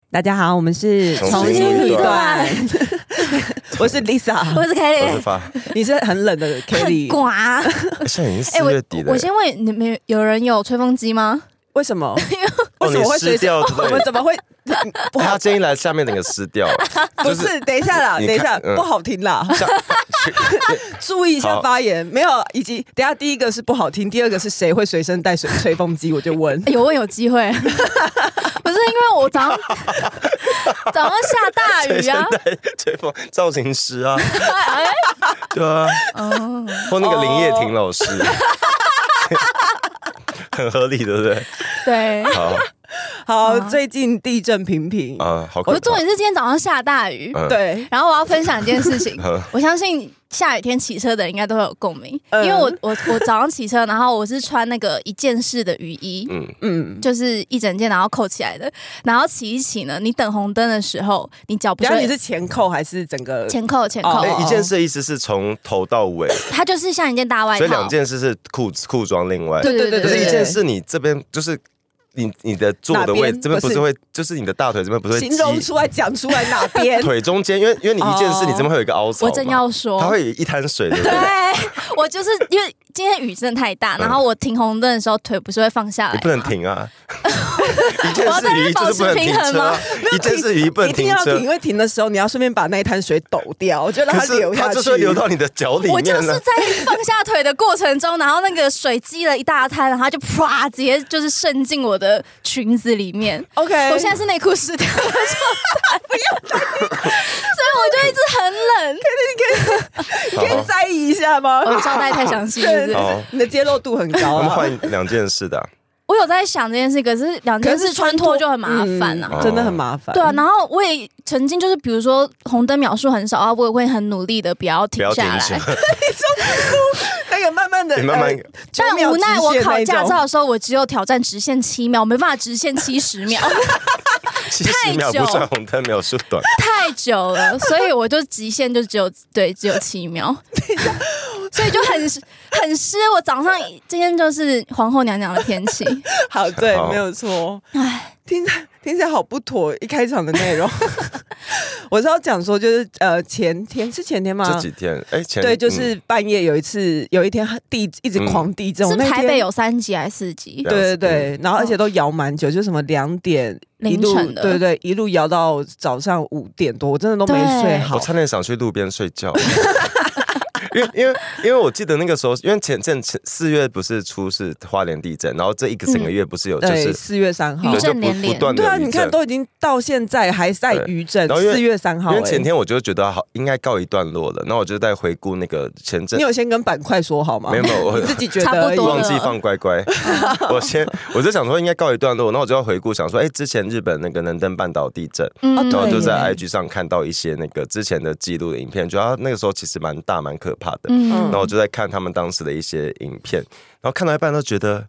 大家好，我们是重新录一段我是 Lisa， 我是 Kelly， 我是发， 你是很冷的 Kelly， 很刮。 现在已经4月底了。 我先问你们，有人有吹风机吗？ 为什么？ 哦， 为什么会湿掉？ 我们怎么会？ 他建议来下面整个湿掉， 不是，等一下啦，等一下，不好听啦，注意一下发言。没有，以及等一下第一个是不好听，第二个是谁会随身带吹风机？我就问， 有机会，不是因为我早上下大雨啊， 吹风造型师啊，对啊，或那个林叶婷老师，很合理，对不对？ 对， 好，最近地震频频啊，好可怕。 我重点是今天早上下大雨， 对。 然后我要分享一件事情，我相信下雨天骑车的人应该都会有共鸣，因为我早上骑车，然后我是穿那个一件式的雨衣，就是一整件，然后扣起来的，然后骑一骑呢，你等红灯的时候，你脚不是你是前扣还是整个前扣？ 一件式的意思是从头到尾， 它就是像一件大外套， 所以2件式是裤装另外， 对， 可是一件式你这边就是。你的坐的位置这边不是会，就是你的大腿这边不是会形容出来讲出来哪边？ 腿中间，因为你一件事，你这边会有一个凹槽。 我正要说， 它会有一滩水的。对， 我就是因为今天雨真的太大，然后我停红灯的时候腿不是会放下来， 你不能停啊！一件事雨衣就是不能停车，一件事雨衣不能停车， 因为停的时候你要顺便把那一滩水抖掉，就让它流下去， 它就是会流到你的脚里面。 我就是在放下腿的过程中，然后那个水积了一大滩，然后它就啪直接就是渗进我的裙子里面。 OK， 我现在是内裤湿掉的状态，不要所以我就一直很冷。 你可以在意一下吗？ 我交代太详细了， 你的揭露度很高。 我们换2件事的。 我有在想这件事，可是2件事穿脱就很麻烦啊， 真的很麻烦。 对啊，然后我也曾经就是比如说红灯秒数很少啊，我也会很努力的不要停下来。 那个慢慢的， 但无奈我考驾照的时候，我只有挑战直线7秒，没办法直线70秒。 70秒不算红灯秒数短， 太久了，所以我就极限就只有7秒。所以就很湿。我早上今天就是皇后娘娘的天气。 好，对，没有错。哎，听起来好不妥。一开场的内容，我是要讲说，就是前天吗？ 这几天， 对，就是半夜有一天一直狂地震， 是台北有3级还是4级？ 对，然后而且都摇蛮久，就什么2点。 凌晨的， 对，一路摇到早上5点多，我真的都没睡好。 我差点想去路边睡觉。因为我记得那个时候，因为前4月不是初是花莲地震，然后这一整个月不是有就是 4月3号余震连连， 对啊，你看都已经到现在还在余震。4月3号， 因为前天我就觉得好应该告一段落了，然后我就在回顾那个前阵。 你有先跟板块说好吗？ 没有，我自己觉得忘记放乖乖。我就想说应该告一段落，然后我就要回顾，想说之前日本那个能登半岛地震，然后就在 IG 上看到一些那个之前的记录的影片，觉得那个时候其实蛮大蛮可怕的。然后我就在看他们当时的一些影片，然后看到一半都觉得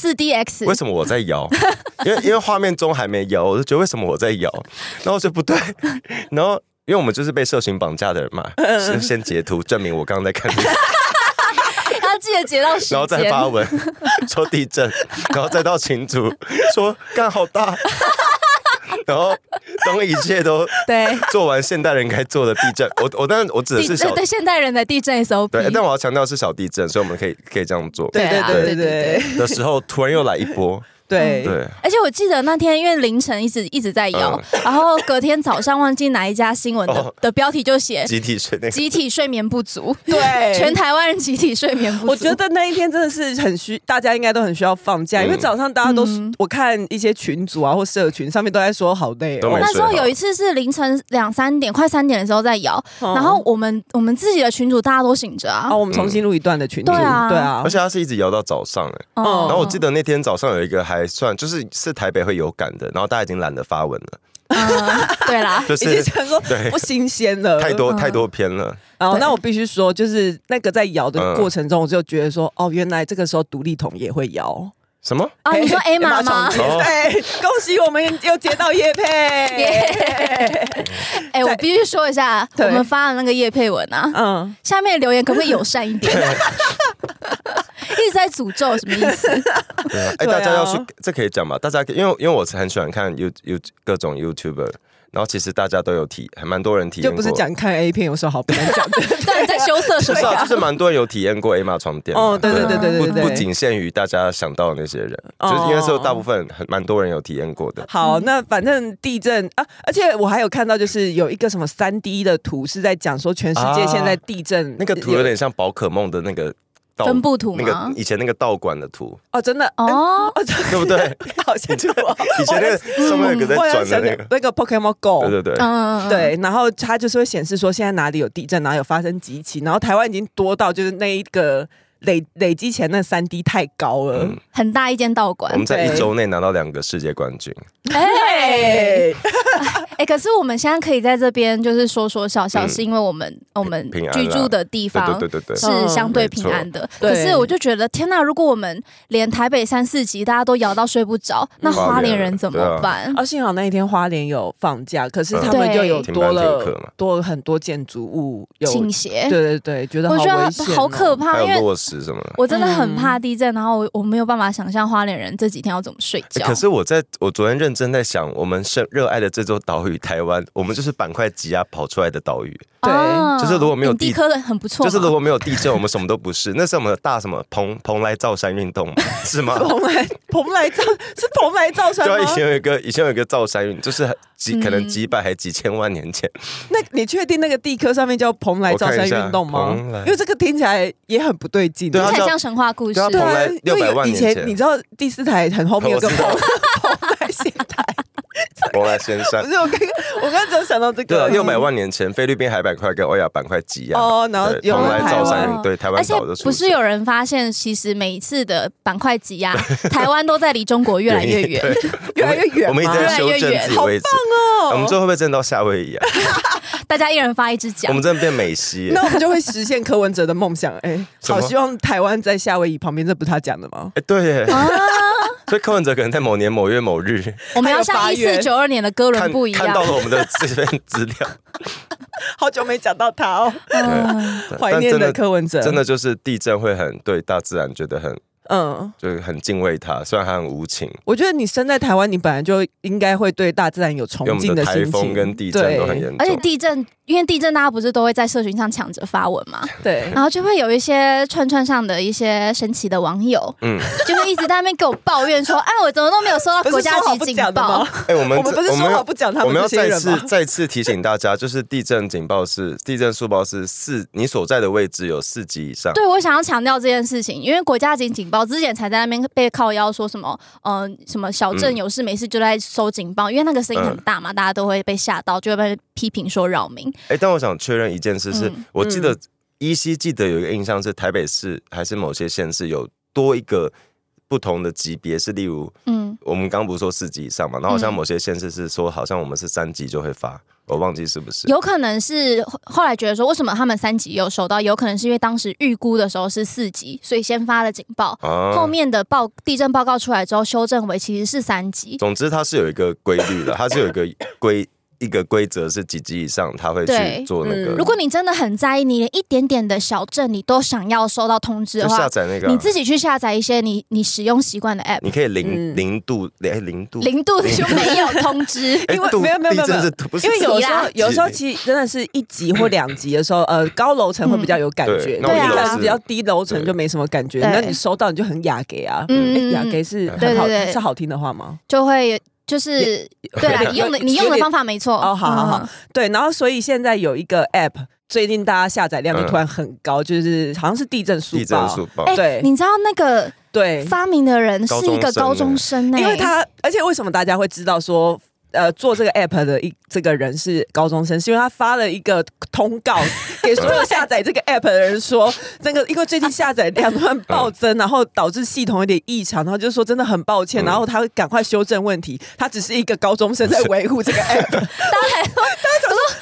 4DX 为什么我在摇？因为画面中还没摇，我就觉得为什么我在摇？然后我说不对，然后因为我们就是被社群绑架的人嘛，先截图证明我刚刚在看。 他记得截到时间， 然后再发文说地震，然后再到群组说干好大。然后当一切都做完现代人该做的地震，当然我指的是对现代人的地震 SOP， 对，但我要强调是小地震，所以我们可以这样做。 对的时候，突然又来一波。 对， 而且我记得那天因为凌晨一直在摇，然后隔天早上忘记哪一家新闻的标题就写集体睡眠不足， 对， 全台湾人集体睡眠不足。 我觉得那一天真的是大家应该都很需要放假，因为早上大家都我看一些群组啊或社群上面都在说好累哦。 那时候有一次是凌晨2、3点快3点的时候在摇，然后我们自己的群组大家都醒着啊。 我们重新录一段的群组，对啊， 而且他是一直摇到早上然后我记得那天早上有一个还算就是台北会有感的，然后大家已经懒得发文了。 对啦， 就是已经想说不新鲜了， 太多篇了。 然后那我必须说，就是那个在摇的过程中，我就觉得说，原来这个时候独立筒也会摇。 什么啊？你说 A 码吗？ 对，恭喜我们又接到业配。 我必须说一下，我们发的那个业配文啊，下面留言可不可以友善一点？一直在诅咒什么意思？ 对啊，大家要去，这可以讲吗？大家因为我很喜欢看各种 YouTuber。然后其实大家都有还蛮多人体验过， 就不是讲看 A 片有时候好不能讲的， 对，在羞涩什么？ 就是蛮多人有体验过 A 玛床垫。 哦，对， 不仅限于大家想到的那些人，就是因为是大部分蛮多人有体验过的。 好，那反正地震啊，而且我还有看到就是有一个什么3D 的图是在讲说全世界现在地震， 那个图有点像宝可梦的那个。 分布图吗？ 那个以前那个道馆的图哦，真的哦， 对不对？ 好像就以前那个上面有个在转的那个 Pokemon Go， 对， 对，然后它就是会显示说现在哪里有地震，哪里有发生几起，然后台湾已经多到就是那一个累积起来那3D 太高了， 很大一间道馆。 我们在1周内拿到2个世界冠军。 可是我们现在可以在这边就是说笑笑，是因为我们居住的地方是相对平安的。可是我就觉得天哪，如果我们连台北3、4级大家都摇到睡不着，那花莲人怎么办？ 幸好那一天花莲有放假，可是他们就有多了很多建筑物有倾斜。 对，觉得好危险， 我觉得好可怕， 因为落石什么的。 我真的很怕地震，然后我没有办法想象花莲人这几天要怎么睡觉。 可是我昨天认真在想，我们热爱的这座岛屿台湾，我们就是板块挤压跑出来的岛屿。 对， 就是如果没有地科很不错， 就是如果没有地震，我们什么都不是。那是我们的大什么蓬莱造山运动是吗？ 蓬莱造山吗？ 对，以前有一个造山运，就是可能几百还几千万年前。 那你确定那个地科上面叫蓬莱造山运动吗？因为这个听起来也很不对劲， 听起来像神话故事。 对，蓬莱600万年前， 以前你知道第4台很后面有个蓬莱仙台。 蓬莱仙山， 不是我刚只有想到这个。 对，600万年前，菲律宾海板块跟欧亚板块挤压， 然后有蓬莱造山，对台湾岛的出现。 不是有人发现，其实每一次的板块挤压，台湾都在离中国越来越远， 越来越远。 我们一直在修正自己位置， 好棒哦！ 我们最后会不会真的到夏威夷啊？ 大家一人发一支奖， 我们真的变美西。 那我们就会实现柯文哲的梦想。好希望台湾在夏威夷旁边，这不是他讲的吗？ 对耶。所以柯文哲可能在某年某月某日， 我们要像1492年的哥伦布一样， 看到了我们的这份资料。 好久没讲到他哦，怀念的柯文哲， 真的就是地震会很对大自然觉得很。就是很敬畏它，虽然它很无情。 我觉得你生在台湾，你本来就应该会对大自然有崇敬的心情。 台风跟地震都很严重， 而且地震，因为地震大家不是都会在社群上抢着发文嘛？ 对， 然后就会有一些串上的一些神奇的网友，就会一直在那边给我抱怨说：“我怎么都没有收到国家级警报？” 我们不是说好不讲他们这些人吗？ 我们要再次提醒大家，就是地震速报是你所在的位置有4级以上。 对，我想要强调这件事情，因为国家级警报之前才在那边被靠腰说什么什么小镇有事没事就在收警报，因为那个声音很大嘛，大家都会被吓到，就会被批评说扰民。 但我想确认一件事是，我记得依稀记得有一个印象是台北市还是某些县市有多一个不同的级别，是例如我们刚不是说4级以上嘛，然后好像某些县市是说好像我们是3级就会发。我忘记是不是， 有可能是后来觉得说，为什么他们3级也有收到？有可能是因为当时预估的时候是4级，所以先发了警报，后面的地震报告出来之后修正为其实是3级。 总之，它是有一个规律的，它是有一个规则是几级以上，他会去做那个。 如果你真的很在意，你连一点点的小震你都想要收到通知的话， 就下载那个， 你自己去下载一些你使用习惯的 app。 你可以零度就没有通知， 因为没有，因为有时候其实真的是1级或2级的时候，高楼层会比较有感觉， 对啊，比较低楼层就没什么感觉。那你收到你就很雅给啊，雅给是很好，是好听的话吗？ 就会。就是对啊，你用的方法没错哦，好，对，然后所以现在有一个 app， 最近大家下载量就突然很高，就是好像是地震速报， 对，你知道那个发明的人是一个高中生因为他，而且为什么大家会知道说？做这个 app 的这个人是高中生，是因为他发了一个通告给所有下载这个 app 的人说，那个因为最近下载量突然暴增，然后导致系统有点异常，然后就说真的很抱歉，然后他会赶快修正问题。他只是一个高中生在维护这个 app， 大家说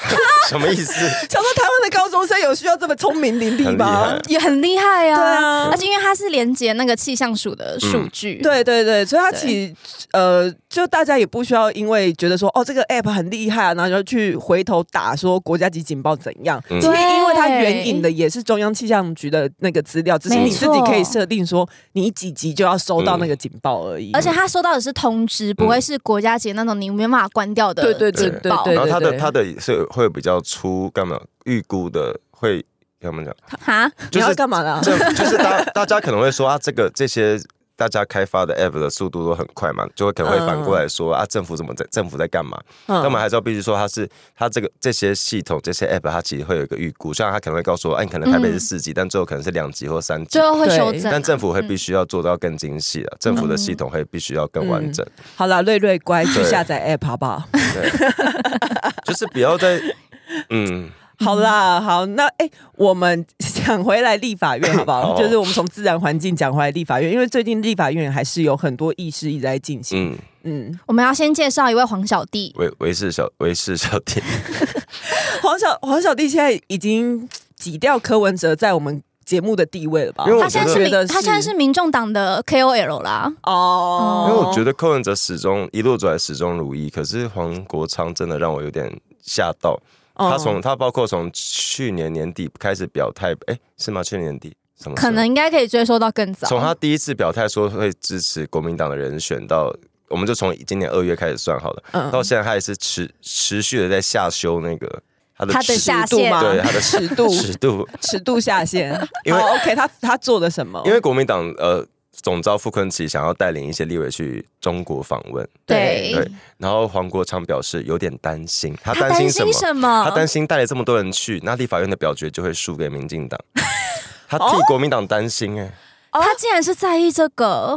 什么意思？ 想说台湾的高中生有需要这么聪明伶俐吗？ 也很厉害啊， 对啊， 而且因为它是连接那个气象署的数据， 对对对，所以它其实就大家也不需要因为觉得说这个 app 很厉害啊，然后就去回头打说国家级警报怎样。其实因为它援引的也是中央气象局的那个资料，只是你自己可以设定说你几级就要收到那个警报而已。 而且他收到的是通知，不会是国家级那种你没办法关掉的警报。 然后他的是会比较粗，干嘛预估的会怎么讲？ 哈， 你要干嘛的？ 就是大家可能会说啊，这些大家开发的 app 的速度都很快嘛，就会可能会反过来说啊，政府在干嘛？但我们还是要必须说，它这些系统这些 app 它其实会有一个预估，像它可能会告诉我，你可能台北是4级，但最后可能是2级或3级， 最后会修正。 但政府会必须要做到更精细了，政府的系统会必须要更完整。 好啦，瑞瑞乖，去下载 app 好不好？ 对，就是不要再好啦，好，那我们讲回来立法院好不好？就是我们从自然环境讲回来立法院，因为最近立法院还是有很多议事一直在进行。 我们要先介绍一位黄小弟， 维氏小弟， 黄小弟现在已经挤掉柯文哲在我们节目的地位了吧？ 因为他现在是民众党的 KOL 啦。 因为我觉得柯文哲一路走来始终如一，可是黄国昌真的让我有点吓到。他包括从去年年底开始表态，是吗？去年年底什么？ 可能应该可以追溯到更早。 从他第一次表态说会支持国民党的人选到，我们就从今年2月开始算好了，到现在他也是持续的在下修那个他的下限嘛，对他的尺度下限。因为 OK， 他做了什么？ 因为国民党总召傅崐萁想要带领一些立委去中国访问， 对， 然后黄国昌表示有点担心，他担心什么？他担心带了这么多人去，那立法院的表决就会输给民进党，他替国民党担心他竟然是在意这个，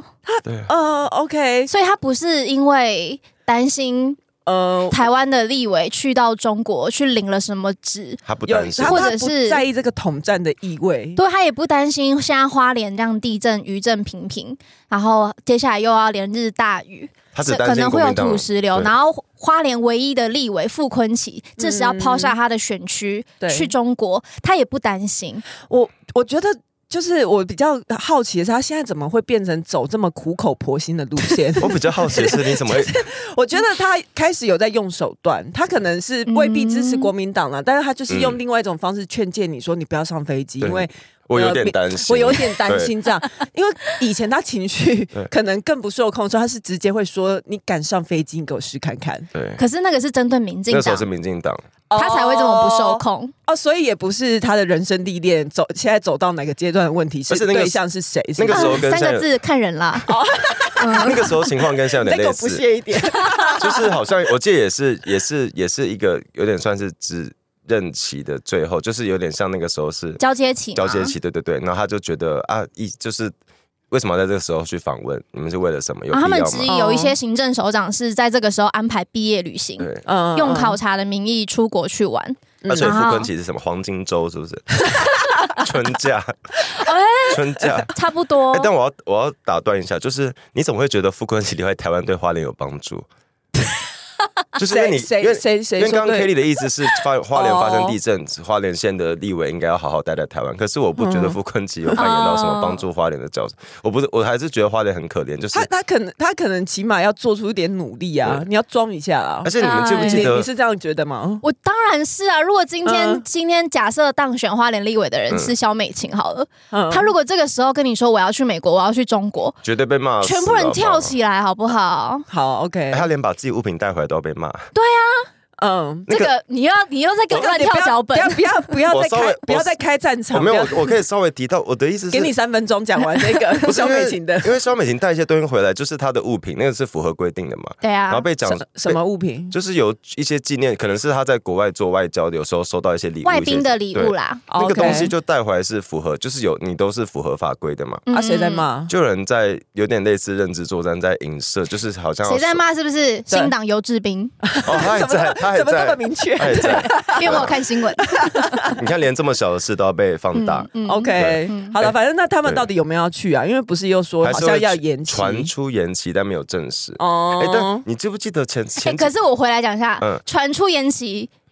OK， 所以他不是因为担心。台湾的立委去到中国去领了什么职？ 他不担心， 或者是在意这个统战的意味。 对，他也不担心现在花莲这样地震余震频频，然后接下来又要连日大雨， 他只担心可能会有土石流。然后花莲唯一的立委傅崐萁，这时要抛下他的选区去中国，他也不担心。 我觉得。就是我比较好奇的是，他现在怎么会变成走这么苦口婆心的路线？ 我比较好奇的是，你怎么会？ 我觉得他开始有在用手段，他可能是未必支持国民党了，但是他就是用另外一种方式劝诫你说，你不要上飞机，因为。 我有点担心， 我有点担心这样，因为以前他情绪可能更不受控，所以他是直接会说：“你敢上飞机，你给我试看看。” 对。 可是那个是针对民进党， 那时候是民进党， 他才会这么不受控所以也不是他的人生历练现在走到哪个阶段的问题，是对象是谁？ 那个时候跟 3个字看人啦。 那个时候情况跟现在有点类似， 再给我不屑一点， 就是好像我记得也是一个有点算是任期的最后，就是有点像那个时候是交接期， 对，然后他就觉得就是为什么要在这个时候去访问？你们是为了什么？有必要吗？ 他们质疑有一些行政首长是在这个时候安排毕业旅行，用考察的名义出国去玩。 而且傅崐萁是什么黄金周是不是？春假，春假差不多。 但我要打断一下，就是你怎么会觉得傅崐萁离开台湾对花莲有帮助？就是因为谁因为刚刚 Kelly 的意思是花莲发生地震，花莲县的立委应该要好好待在台湾。可是我不觉得傅崐萁有扮演到什么帮助花莲的角色。我还是觉得花莲很可怜，就是他可能起码要做出一点努力啊，你要装一下啊。 而且你们记不记得？ 你是这样觉得吗？ 我当然是啊。如果今天假设当选花莲立委的人是萧美琴好了，他如果这个时候跟你说我要去美国，我要去中国， 绝对被骂， 全部人跳起来好不好？ 好 ，OK。 他连把自己物品带回来都要被骂。 对啊，这个你又在给我乱跳脚本， 不要再开战场。 没有，我可以稍微提到我的意思是， 给你3分钟讲完这个萧美琴的， 因为萧美琴带一些东西回来，就是她的物品，那个是符合规定的嘛。 对啊， 然后被讲什么物品， 就是有一些纪念，可能是她在国外做外交的，有时候收到一些礼物， 外宾的礼物啦。 那个东西就带回来是符合，就是你都是符合法规的嘛。 谁在骂？ 就有人在有点类似认知作战，在影射，就是好像谁在骂？是不是新党游志斌？ 他还在， 怎么这么明确？ 因为我有看新闻。 你看，连这么小的事都要被放大。 OK， 好了，反正那他们到底有没有要去啊？因为不是又说好像要延期， 传出延期，但没有证实。但你记不记得前？ 可是我回来讲一下，传出延期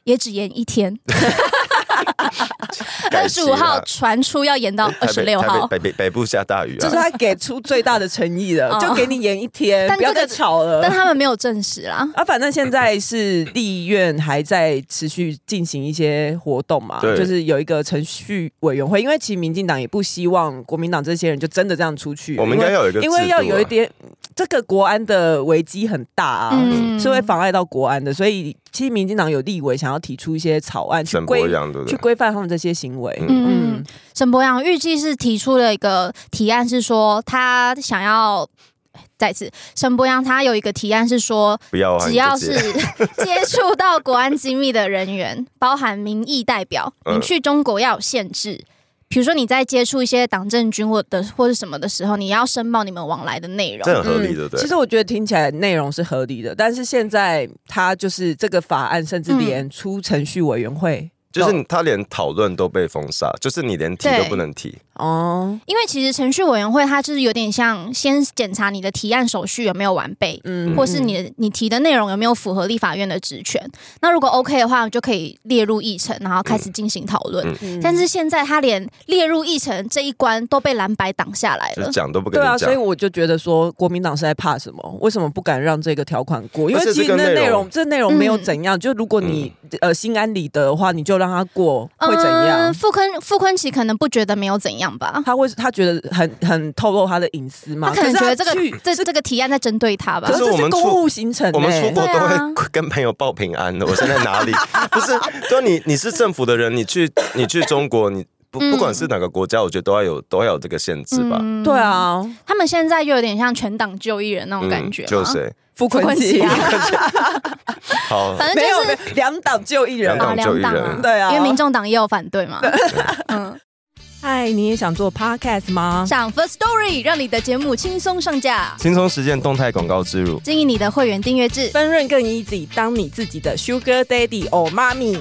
也只延1天。25号传出要延到26号， 北部下大雨啊！ 这是他给出最大的诚意了，就给你延1天，不要再吵了。 但他们没有证实啦。 反正现在是立院还在持续进行一些活动嘛，就是有一个程序委员会，因为其实民进党也不希望国民党这些人就真的这样出去， 我们应该要有一个制度啊， 因为要有一点。这个国安的危机很大啊，是会妨碍到国安的，所以其实民进党有立委想要提出一些草案去规范他们这些行为。 沈伯洋预计是提出了一个提案，是说他想要。再次，沈伯洋他有一个提案是说，只要是接触到国安机密的人员，包含民意代表，你去中国要有限制。比如说你在接触一些党政军或是什么的时候，你要申报你们往来的内容， 这很合理的。对， 其实我觉得听起来内容是合理的，但是现在他就是这个法案，甚至连出程序委员会。 就是他连讨论都被封杀，就是你连提都不能提哦。因为其实程序委员会它就是有点像先检查你的提案手续有没有完备，或是你提的内容有没有符合立法院的职权。那如果 OK 的话，就可以列入议程，然后开始进行讨论。但是现在他连列入议程这一关都被蓝白挡下来了， 讲都不跟你讲。 对啊，所以我就觉得说，国民党是在怕什么？为什么不敢让这个条款过？因为其实这内容没有怎样。就如果你心安理得的话，你就让他过会怎样？ 傅昆萁可能不觉得没有怎样吧？ 他觉得很透露他的隐私嘛？ 他可能觉得这个提案在针对他吧？ 可是这是公务行程， 我们出国都会跟朋友报平安的。我现在哪里？不是，就你是政府的人，你去中国，你不管是哪个国家，我觉得都要有这个限制吧？ 对啊， 他们现在又有点像全党就一人那种感觉。 就谁？ 傅昆萁好， 反正就是两党就一人， 两党就一人， 对啊， 因为民众党也有反对嘛。 嗨，你也想做 podcast 吗？ 上 First Story 让你的节目轻松上架， 轻松实践动态广告植入， 经营你的会员订阅制， 分润更 easy， 当你自己的 Sugar Daddy or Mommy。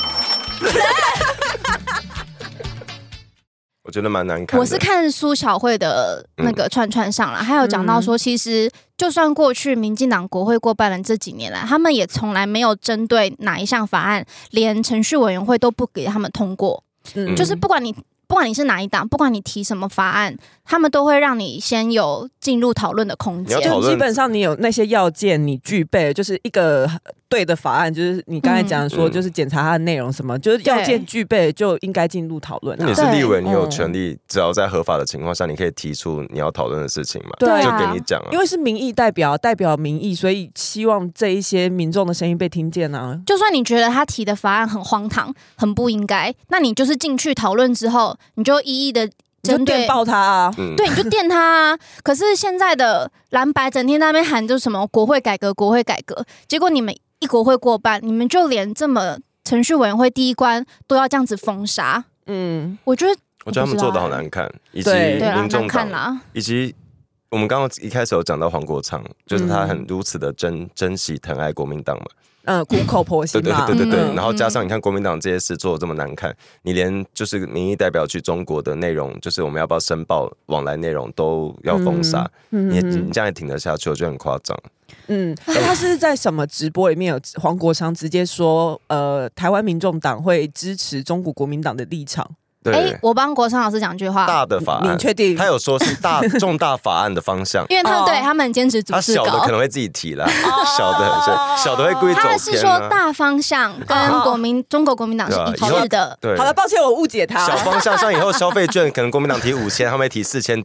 我觉得蛮难看的。 我是看苏巧慧的那个串上来，还有讲到说，其实就算过去民进党国会过半了这几年来，他们也从来没有针对哪一项法案，连程序委员会都不给他们通过。就是不管你是哪一党，不管你提什么法案，他们都会让你先有进入讨论的空间。 就基本上你有那些要件，你具备，就是一个对的法案，就是你刚才讲说，就是检查它的内容什么，就是要件具备就应该进入讨论。 你是立委，你有权利，只要在合法的情况下，你可以提出你要讨论的事情嘛？ 对啊， 就给你讲。 因为是民意代表民意，所以希望这一些民众的声音被听见啊。 就算你觉得他提的法案很荒唐、很不应该，那你就是进去讨论之后，你就一一的针对电爆他啊， 对，你就电他啊。可是现在的蓝白整天在那边喊就什么国会改革，结果你们一国会过半，你们就连这么程序委员会第一关都要这样子封杀。我觉得他们做的好难看，以及民众党，以及我们刚刚一开始有讲到黄国昌，就是他很如此的珍惜疼爱国民党嘛。 苦口婆心嘛， 对，然后加上你看国民党这些事做的这么难看，你连就是民意代表去中国的内容，就是我们要不要申报往来内容都要封杀，你这样也挺得下去，我觉得很夸张。 他是在什么直播里面有黄国昌直接说，台湾民众党会支持中国国民党的立场。 我帮国昌老师讲句话， 大的法案， 你确定？ 他有说是重大法案的方向， 因为他们坚持组织稿， 他小的可能会自己提啦，小的会故意走偏。 他是说大方向跟中国国民党是一致的。 好了，抱歉，我误解他。 小方向像以后消费券，可能国民党提5000，他们提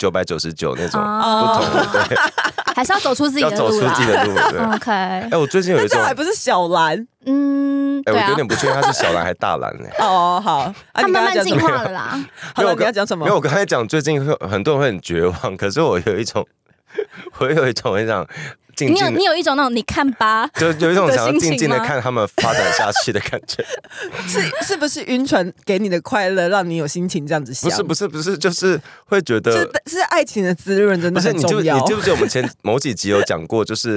4999那种不同的， 还是要走出自己的路， 要走出自己的路。 OK， 我最近有一种， 这还不是小蓝。 我有点不确定他是小蓝还是大蓝呢？ 好， 他慢慢进化了啦。 好了，你要讲什么？ 因为我刚才讲最近很多人会很绝望，可是我有一种很想静静， 你有一种那种你看吧， 就有一种想要静静的看他们发展下去的感觉。 是不是晕船给你的快乐让你有心情这样子想？ 不是，就是会觉得是爱情的滋润真的很重要。 你记不记得我们前某几集有讲过，就是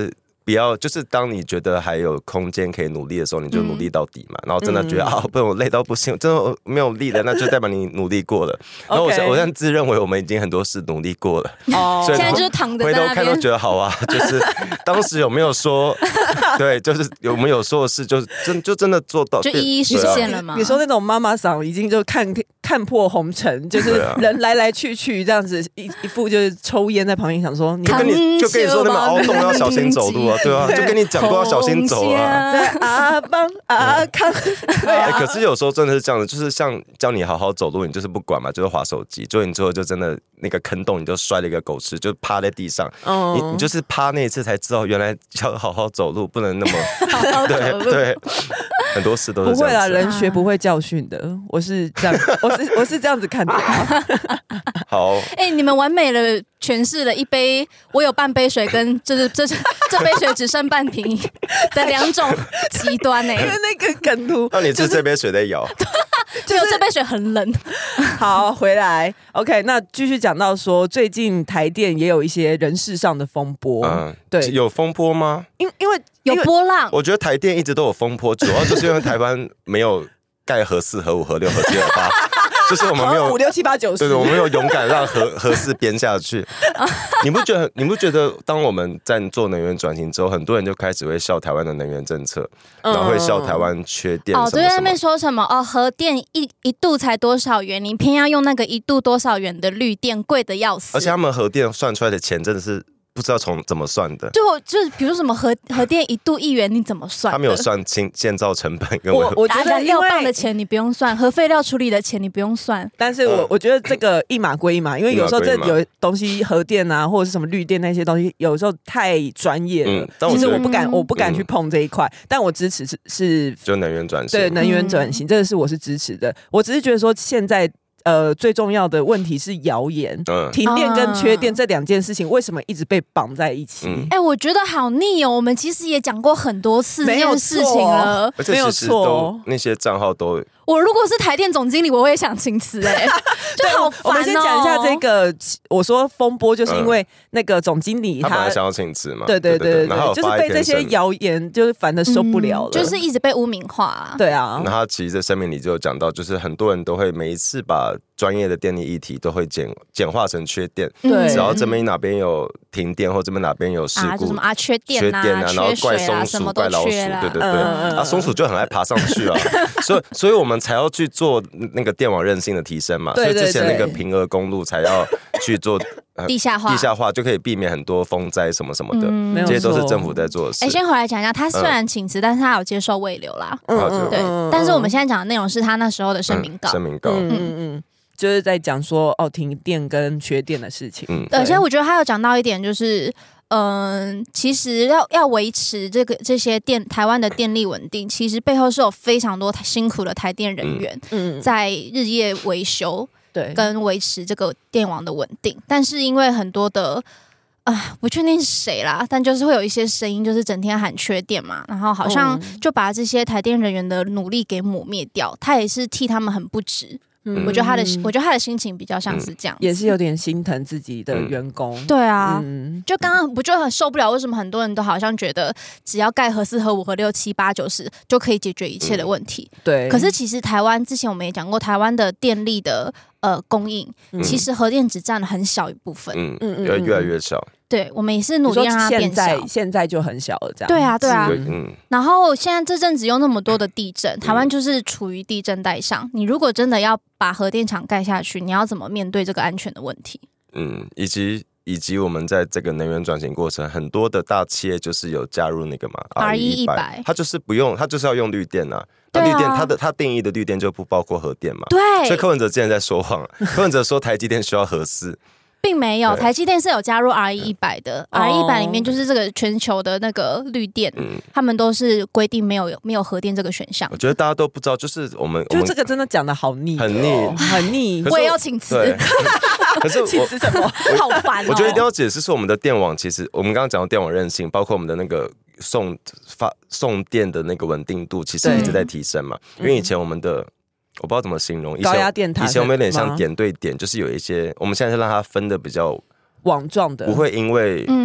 不要，就是当你觉得还有空间可以努力的时候，你就努力到底嘛。然后真的觉得不然我累到不行，真的没有力了，那就代表你努力过了。然后我现在自认为我们已经很多事努力过了，所以现在就是躺着回头看都觉得好啊，就是当时有没有说，对，就是有没有说的事，就真的做到， 就一一实现了嘛。 你说那种妈妈桑已经就看破红尘，就是人来来去去这样子，一副就是抽烟在旁边想说， 就跟你说那么凹洞要小心走路啊，对啊，就跟你讲都要小心走啊。 在阿邦阿康，对啊。 可是有时候真的是这样的，就是像叫你好好走路，你就是不管嘛，就是滑手机，就你最后就真的那个坑洞，你就摔了一个狗吃，就趴在地上。你就是趴那一次才知道，原来要好好走路，不能那么对，很多事都是这样子。 不会啦，人学不会教训的，我是这样，我是这样子看的。 好， 你们完美了诠释了一杯我有半杯水跟这杯水只剩半瓶的两种极端因为那个梗图， 那你吃这杯水在摇， 就是这杯水很冷。 好，回来 OK， 那继续讲到说，最近台电也有一些人事上的风波，对， 有风波吗？ 因为有波浪， 我觉得台电一直都有风波，主要就是因为台湾没有盖核4、核5、核6、核7、核8。就是我们没有 5、6、7、8、9、10， 对，我们没有勇敢让核4编下去。你不觉得当我们在做能源转型之后，很多人就开始会笑台湾的能源政策，然后会笑台湾缺电什么什么。 对，在那边说什么核电一度才多少元，你偏要用那个1度多少元的绿电，贵的要死。 而且他们核电算出来的钱真的是不知道从怎么算的， 就是比如什么核电1度1元，你怎么算？ 他们有算建造成本跟我觉得燃料棒的钱你不用算，核废料处理的钱你不用算。 但是我觉得这个一码归一码，因为有时候这有东西核电啊，或者是什么绿电那些东西，有时候太专业了。其实我不敢去碰这一块，但我支持是就能源转型， 对能源转型，这个是我是支持的。我只是觉得说现在。最重要的问题是谣言，停电跟缺电这两件事情为什么一直被绑在一起？ 我觉得好腻哦。我们其实也讲过很多次这件事情了， 没有错，那些账号都。 我如果是台电总经理，我会想请辞就好烦哦。 我们先讲一下这个，我说风波就是因为那个总经理他本来想要请辞嘛， 对，就是被这些谣言就是烦得受不了了， 就是一直被污名化。 对啊， 那他其实在声明里就有讲到，就是很多人都会每一次把专业的电力议题都会简化成缺电， 对， 只要这边哪边有停电或这边哪边有事故， 什么缺电啊， 然后怪松鼠、怪老鼠，对，松鼠就很爱爬上去啊，所以我们才要去做那个电网韧性的提升嘛，所以之前那个平峨公路才要去做地下化， 就可以避免很多风灾什么什么的，这些都是政府在做的事。 先回来讲一下，他虽然请辞，但是他有接受慰留啦，对。但是我们现在讲的内容是他那时候的声明稿， 就是在讲说停电跟缺电的事情。 而且我觉得他有讲到一点，就是其实要维持这些台湾的电力稳定，其实背后是有非常多辛苦的台电人员在日夜维修，对，跟维持这个电网的稳定。但是因为很多的不确定是谁啦，但就是会有一些声音，就是整天喊缺电嘛，然后好像就把这些台电人员的努力给抹灭掉，他也是替他们很不值。我觉得他的心情比较像是这样， 也是有点心疼自己的员工。 对啊，就刚刚不就很受不了，为什么很多人都好像觉得只要盖核4、核5、核6、7、8、9、10就可以解决一切的问题？ 对。 可是其实台湾之前我们也讲过，台湾的电力的供应，其实核电只占了很小一部分， 越来越小。 对，我们也是努力让它变小， 现在就很小了，这样。 对啊，然后现在这阵子有那么多的地震，台湾就是处于地震带上。你如果真的要把核电厂盖下去，你要怎么面对这个安全的问题？ 以及我们在这个能源转型过程，很多的大企业就是有加入那个嘛 RE100，它就是不用，它就是要用绿电啊。那绿电它定义的绿电就不包括核电嘛。 对， 所以柯文哲之前在说谎，柯文哲说台积电需要核4。 并没有，台积电是有加入 RE100的，RE100里面就是这个全球的那个绿电，他们都是规定没有核电这个选项。 我觉得大家都不知道，就是我们就这个真的讲的好腻， 很腻。 我也要请辞， 可是请辞什么？ 好烦哦！ 我觉得一定要解释说，我们的电网其实我们刚刚讲到电网韧性，包括我们的那个送电的那个稳定度，其实一直在提升嘛。因为以前我们的我不知道怎么形容， 高压电塔， 以前我们有点像点对点，就是有一些我们现在是让它分的比较网状的， 不会因为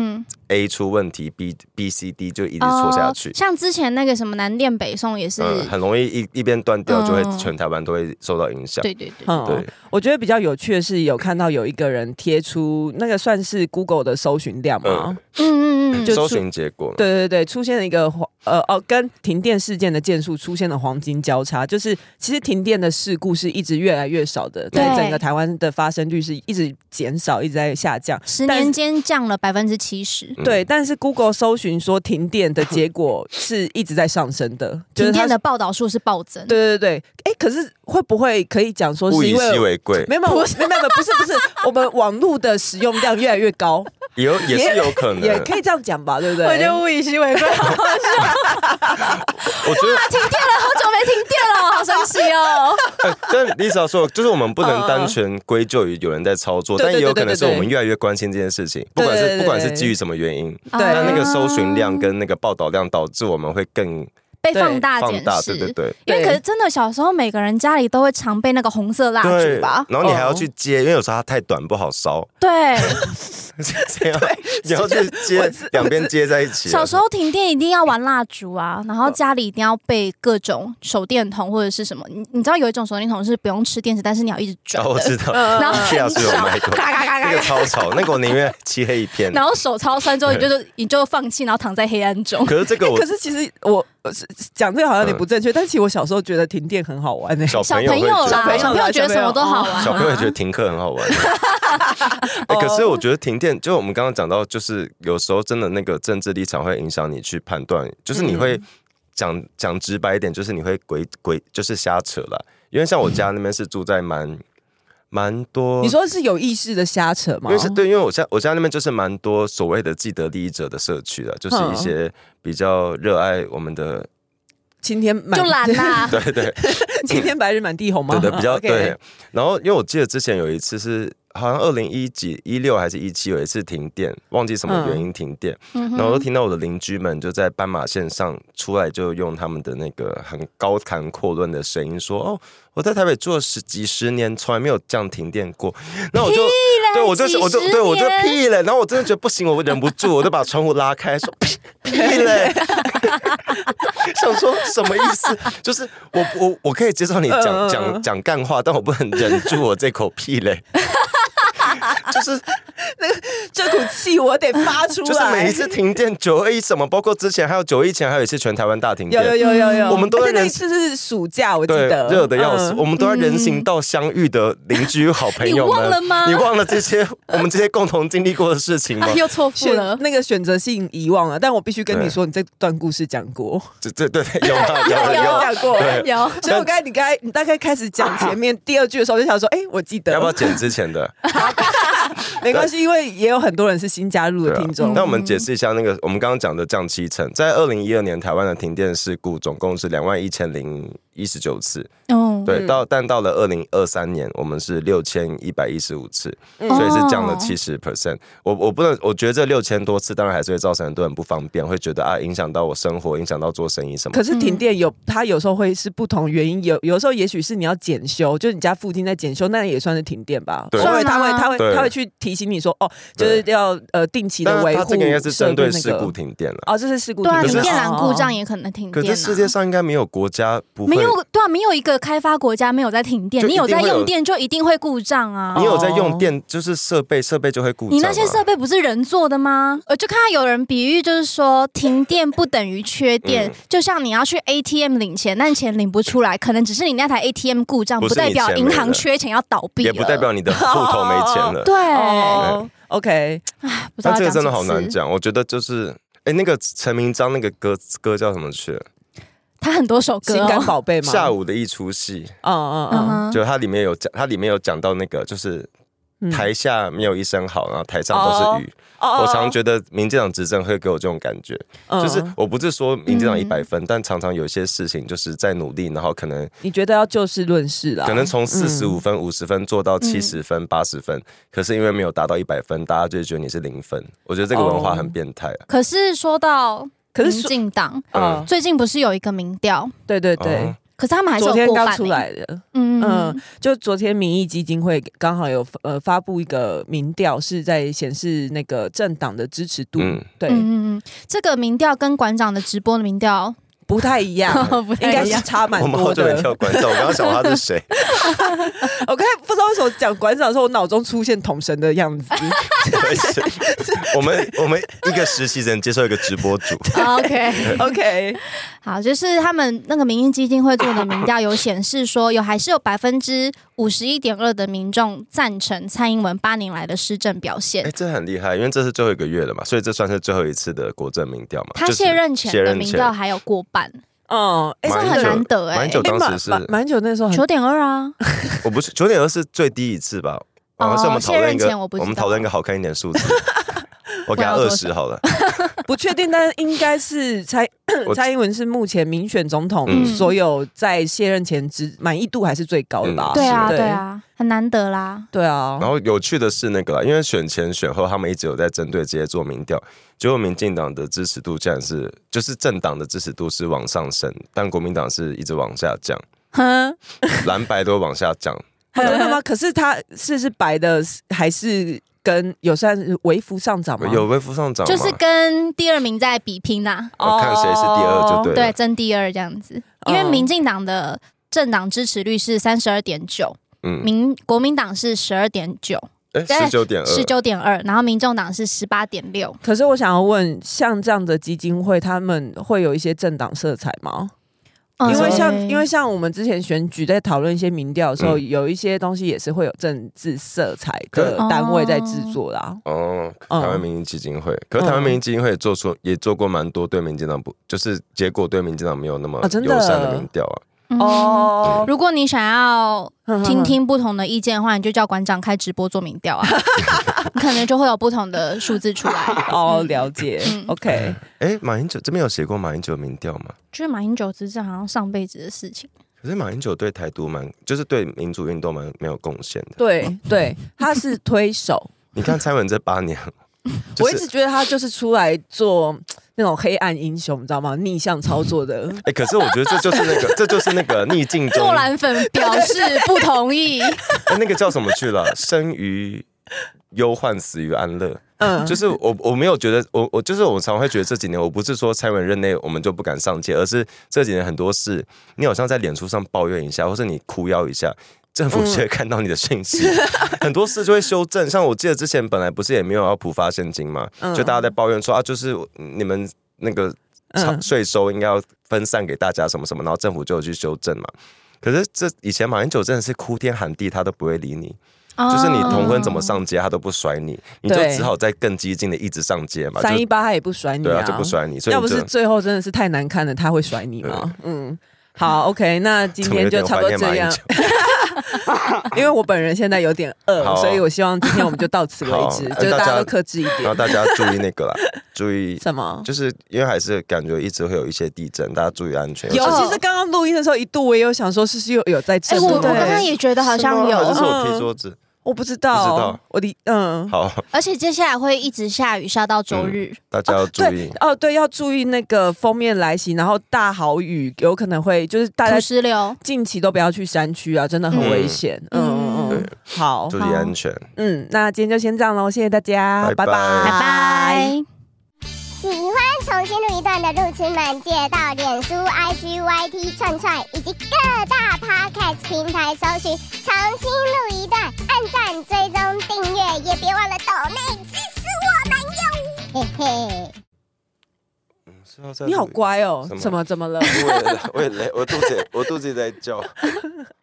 A 出问题 ，B C D 就一直错下去。 像之前那个什么南电北送也是， 很容易一边断掉，就会全台湾都会受到影响。 对对。 我觉得比较有趣的是，有看到有一个人贴出那个算是 Google 的搜寻量吗？ 就搜寻结果， 对，出现了一个跟停电事件的件数出现了黄金交叉，就是其实停电的事故是一直越来越少的，在整个台湾的发生率是一直减少，一直在下降 ，10年间降了70%。 对，但是 Google 搜寻说停电的结果是一直在上升的， 停电的报道数是暴增。 对，可是会不会可以讲说是因为物以稀为贵？ 没有，不是，我们网络的使用量越来越高。 也是有可能， 也可以这样讲吧，对不对？ 我觉得物以稀为贵，好好笑。 我觉得停电了，好久没停电了，好生气哦。 但 Lisa 说，就是我们不能单纯归咎于有人在操作，但也有可能是我们越来越关心这件事情，不管是基于什么原因，但那个搜寻量跟那个报道量导致我们会更。 被放大检视， 对， 因为可是真的小时候每个人家里都会常备那个红色蜡烛吧， 然后你还要去接，因为有时候它太短不好烧， 对， 这样你要去接，两边接在一起。 小时候停电一定要玩蜡烛啊，然后家里一定要备各种手电筒或者是什么，你知道有一种手电筒是不用吃电池，但是你要一直转的， 我知道，然后很是有卖过，那个超吵，那个我宁愿漆黑一片， 然后手超酸之后你就放弃，然后躺在黑暗中。 可是这个可是其实我。讲这个好像有点不正确，但其实我小时候觉得停电很好玩欸。 小朋友觉得什么都好玩， 小朋友觉得停课很好玩。可是我觉得停电，就我们刚刚讲到，就是有时候真的那个政治立场会影响你去判断，就是你会讲直白一点，就是你会就是瞎扯啦。因为像我家那边是住在蛮多， 你说是有意识的瞎扯吗？ 因为我家那边就是蛮多所谓的既得利益者的社区的，就是一些比较热爱我们的青天就蓝啦， 对， 青天白日满地红吗？ 对，比较对。然后因为我记得之前有一次是好像2016还是17有一次停电，忘记什么原因停电，然后我就听到我的邻居们就在斑马线上出来，就用他们的那个很高谈阔论的声音说：“哦，我在台北住了几十年，从来没有这样停电过。”那我就我就屁嘞，然后我真的觉得不行，我忍不住，我就把窗户拉开说屁嘞，想说什么意思？就是我可以接受你讲干话，但我不能忍住我这口屁嘞。就是那个这股气我得发出来， 就是每一次停电921什么，包括之前还有911前还有一次全台湾大停电， 有， 我们都在那次是暑假，我记得热的要死，我们都在人行道相遇的邻居好朋友们， 你忘了吗？ 你忘了我们这些共同经历过的事情吗？ 又错付了， 那个选择性遗忘了，但我必须跟你说，你这段故事讲过， 对，有讲过， 有。 所以我你大概开始讲前面第2句的时候，就想说，我记得， 要不要剪之前的？ 没关系，因为也有很多人是新加入的听众。 那我们解释一下那个我们刚刚讲的降7成，在2012年台湾的停电事故总共是21019次，对，但到了2023年，我们是6115次，所以是降了70%。我觉得这6000多次，当然还是会造成很多人不方便，会觉得影响到我生活，影响到做生意什么。 可是停电它有时候会是不同原因，有时候也许是你要检修，就是你家附近在检修，那也算是停电吧。 对， 所以他会去提醒你说，就是要定期的维护。 它这个应该是针对事故停电了。 这是事故停电。 对啊，你电缆故障也可能停电。 可是世界上应该没有国家不会没有一个开发国家没有在停电，你有在用电就一定会故障啊。 你有在用电，就是设备就会故障。 你那些设备不是人做的吗？就看到有人比喻，就是说停电不等于缺电，就像你要去 ATM 领钱，但钱领不出来，可能只是你那台 ATM 故障，不代表银行缺钱要倒闭了， 也不代表你的户头没钱了。 对 ，OK， 不知道但这个真的好难讲。我觉得就是那个陈明章那个歌叫什么去了？ 他很多首歌， 心肝宝贝吗？ 下午的一出戏，就它里面有讲到那个，就是台下没有一声好，然后台上都是雨。我常觉得民进党执政会给我这种感觉，就是我不是说民进党100分，但常常有些事情就是在努力，然后可能你觉得要就事论事啦， 可能从45分、50分做到70分、80分，可是因为没有达到100分，大家就会觉得你是0分。我觉得这个文化很变态啊。 可是说到民进党，最近不是有一个民调， 对， 可是他们还是有昨天过半刚出来的，就昨天民意基金会刚好有发布一个民调，是在显示那个政党的支持度。对， 这个民调跟馆长的直播的民调不太一样，应该是差蛮多的。 我们好久没跳馆长，我刚刚想他是谁？ 我刚才不知道为什么讲馆长的时候，我脑中出现统神的样子。 我们一个实习生接受一个直播主。 OK， 好，就是他们那个民意基金会做的民调有显示说，还是有51.2%的民众赞成蔡英文8年来的施政表现。 这很厉害，因为这是最后一个月了嘛，所以这算是最后一次的国政民调嘛。 他卸任前的民调还有过半。这很难得马英九当时是马英九那时候 9.2啊， 我不是9.2是最低一次吧？是我们讨论一个，我们讨论一个好看一点的数字。我给他20好了， 不确定，但是应该是蔡英文是目前民选总统所有在卸任前满意度还是最高的吧？ 对啊，很难得啦。 对啊。 然后有趣的是那个啦，因为选前选后他们一直有在针对这些做民调，结果民进党的支持度竟然是就是政党的支持度是往上升，但国民党是一直往下降，蓝白都往下降。 真的吗？可是他是白的，还是跟有算是微幅上涨吗？ 有微幅上涨， 就是跟第2名在比拼呐。 看谁是第2就对了。 对，争第2这样子。因为民进党的政党支持率是32.9%，国民党是12.9%。19.2，然后民众党是18.6%。 可是我想要问，像这样的基金会，他们会有一些政党色彩吗？因为像我们之前选举在讨论一些民调的时候，有一些东西也是会有政治色彩的单位在制作啦。 台湾民意基金会，可是台湾民意基金会也做过蛮多对民进党就是结果对民进党没有那么友善的民调啊。 如果你想要听不同的意见的话，你就叫馆长开直播做民调啊，你可能就会有不同的数字出来。 了解。OK。 马英九这边有写过马英九民调吗？ 就是马英九执政好像上辈子的事情。 可是马英九对台独就是对民主运动没有贡献的。 对，他是推手。 你看蔡英文这8年， 我一直觉得他就是出来做那种黑暗英雄，你知道吗？逆向操作的。 可是我觉得这就是那个逆境中。 诺兰粉表示不同意。 那个叫什么去了？生于忧患，死于安乐。就是我没有觉得，我就是我常会觉得这几年，我不是说蔡英文任内我们就不敢上街，而是这几年很多事，你好像在脸书上抱怨一下，或是你哭腰一下，政府就会看到你的讯息，很多事就会修正。像我记得之前本来不是也没有要普发现金嘛，就大家在抱怨说就是你们那个税收应该要分散给大家什么什么，然后政府就有去修正嘛。可是以前马英九真的是哭天喊地，他都不会理你。就是你同婚怎么上街，他都不甩你，你就只好再更激进的一直上街嘛。 318他也不甩你， 对啊，就不甩你。所以要不是最后真的是太难看了，他会甩你吗？好 ，OK， 那今天就差不多这样。因为我本人现在有点饿，所以我希望今天我们就到此为止，就是大家都克制一点。 然后大家注意那个啦，注意什么？ 就是因为还是感觉一直会有一些地震，大家注意安全。 有，其实刚刚录音的时候，一度我也有想说，是不是有在震？ 我刚刚也觉得好像有， 就是我踢桌子。 我不知道， 好。 而且接下来会一直下雨，下到周日， 大家要注意。 对，要注意那个锋面来袭，然后大豪雨有可能会就是大家土石流， 近期都不要去山区啊，真的很危险。好， 注意安全。 那今天就先这样咯，谢谢大家，拜拜。 喜欢重新录一段的路痴们，记得到脸书、IG、YT 串以及各大 Podcast 平台搜寻重新录一段，按赞、追踪、订阅，也别忘了抖内支持我们哟，嘿嘿。 你好乖哦，怎么了？ 我也累，我肚子也在叫。